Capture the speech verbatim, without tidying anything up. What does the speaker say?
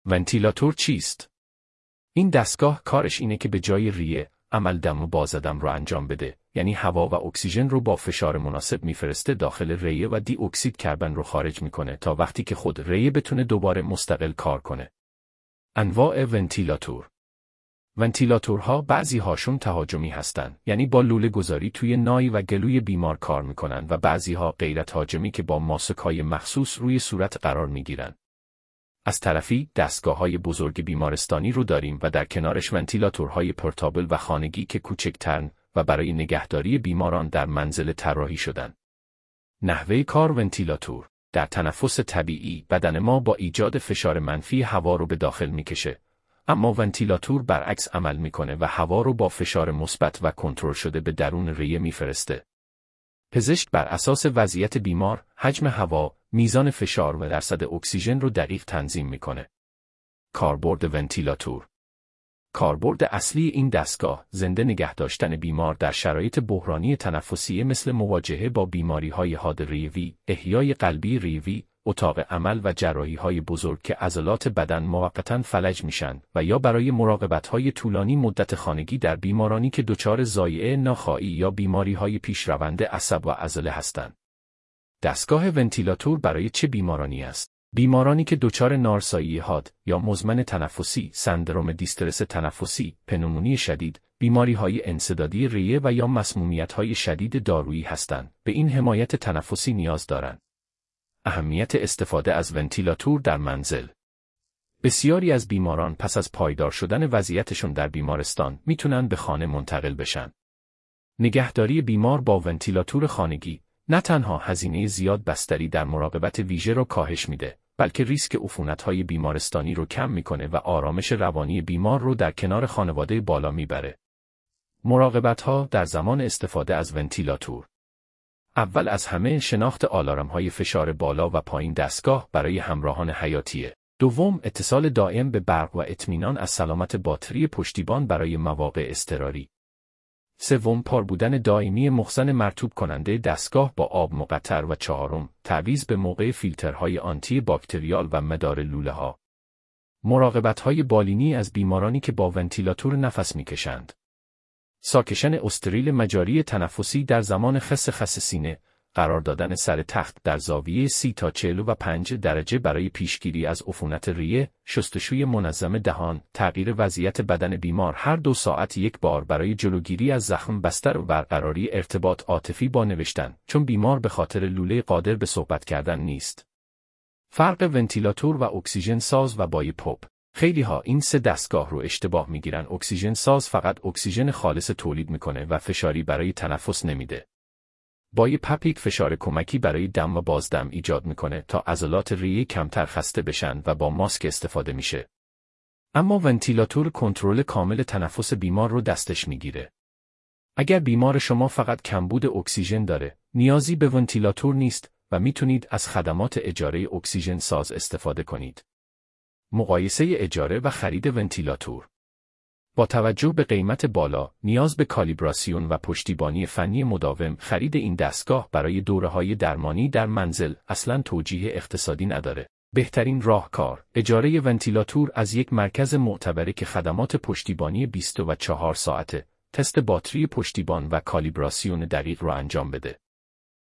ونتیلاتور چیست؟ این دستگاه کارش اینه که به جای ریه، عمل دم و بازدم رو انجام بده، یعنی هوا و اکسیژن رو با فشار مناسب میفرسته داخل ریه و دی اکسید کربن رو خارج میکنه تا وقتی که خود ریه بتونه دوباره مستقل کار کنه. انواع ونتیلاتور. ونتیلاتورها بعضی هاشون تهاجمی هستن، یعنی با لوله گذاری توی نای و گلوی بیمار کار میکنن و بعضی ها غیر تهاجمی که با ماسک‌های مخصوص روی صورت قرار میگیرن. از طرفی دستگاه‌های بزرگ بیمارستانی رو داریم و در کنارش ونتیلاتورهای پورتابل و خانگی که کوچکترن و برای نگهداری بیماران در منزل طراحی شدن. نحوه کار ونتیلاتور. در تنفس طبیعی بدن ما با ایجاد فشار منفی هوا رو به داخل میکشه، اما ونتیلاتور برعکس عمل میکنه و هوا رو با فشار مثبت و کنترل شده به درون ریه میفرسته. پزشک بر اساس وضعیت بیمار، حجم هوا، میزان فشار و درصد اکسیژن رو دقیق تنظیم میکنه. کاربرد ونتیلاتور. کاربرد اصلی این دستگاه زنده نگه داشتن بیمار در شرایط بحرانی تنفسی مثل مواجهه با بیماری‌های حاد ریوی، احیای قلبی ریوی، اتاق عمل و جراحی‌های بزرگ که عضلات بدن موقتاً فلج میشن و یا برای مراقبت‌های طولانی مدت خانگی در بیمارانی که دچار ضایعه ناخوایی یا بیماری‌های پیشرونده عصب و عضله هستند. دستگاه ونتیلاتور برای چه بیمارانی است؟ بیمارانی که دچار نارسایی حاد یا مزمن تنفسی، سندرم دیسترس تنفسی، پنومونی شدید، بیماری‌های انسدادی ریه و یا مسمومیت‌های شدید دارویی هستند، به این حمایت تنفسی نیاز دارند. اهمیت استفاده از ونتیلاتور در منزل. بسیاری از بیماران پس از پایدار شدن وضعیتشون در بیمارستان میتونن به خانه منتقل بشن. نگهداری بیمار با ونتیلاتور خانگی نه تنها هزینه زیاد بستری در مراقبت ویژه رو کاهش میده، بلکه ریسک عفونت‌های بیمارستانی رو کم میکنه و آرامش روانی بیمار رو در کنار خانواده بالا میبره. مراقبت‌ها در زمان استفاده از ونتیلاتور. اول از همه شناخت آلارم‌های فشار بالا و پایین دستگاه برای همراهان حیاتیه. دوم اتصال دائم به برق و اطمینان از سلامت باتری پشتیبان برای مواقع اضطراری. سوم پار بودن دائمی مخزن مرطوب کننده دستگاه با آب مقطر و چهارم تعویض به موقع فیلترهای آنتی باکتریال و مدار لوله‌ها. مراقبت‌های بالینی از بیمارانی که با ونتیلاتور نفس می‌کشند. ساکشن استریل مجاری تنفسی در زمان خس خس سینه، قرار دادن سر تخت در زاویه سی تا چهل و پنج درجه برای پیشگیری از عفونت ریه، شستشوی منظم دهان، تغییر وضعیت بدن بیمار هر دو ساعت یک بار برای جلوگیری از زخم بستر و برقراری ارتباط عاطفی با نوشتن، چون بیمار به خاطر لوله قادر به صحبت کردن نیست. فرق ونتیلاتور و اکسیژن ساز و بای پاپ. خیلی ها این سه دستگاه رو اشتباه میگیرن. اکسیژن ساز فقط اکسیژن خالص تولید میکنه و فشاری برای تنفس نمیده. بای پاپ فشار کمکی برای دم و بازدم ایجاد میکنه تا عضلات ریه کمتر خسته بشن و با ماسک استفاده میشه. اما ونتیلاتور کنترل کامل تنفس بیمار رو دستش میگیره. اگر بیمار شما فقط کمبود اکسیژن داره، نیازی به ونتیلاتور نیست و میتونید از خدمات اجاره اکسیژن ساز استفاده کنید. مقایسه اجاره و خرید ونتیلاتور. با توجه به قیمت بالا، نیاز به کالیبراسیون و پشتیبانی فنی مداوم، خرید این دستگاه برای دوره‌های درمانی در منزل اصلاً توجیه اقتصادی نداره. بهترین راهکار، اجاره ونتیلاتور از یک مرکز معتبر که خدمات پشتیبانی بیست و چهار ساعته، تست باتری پشتیبان و کالیبراسیون دقیق را انجام بده.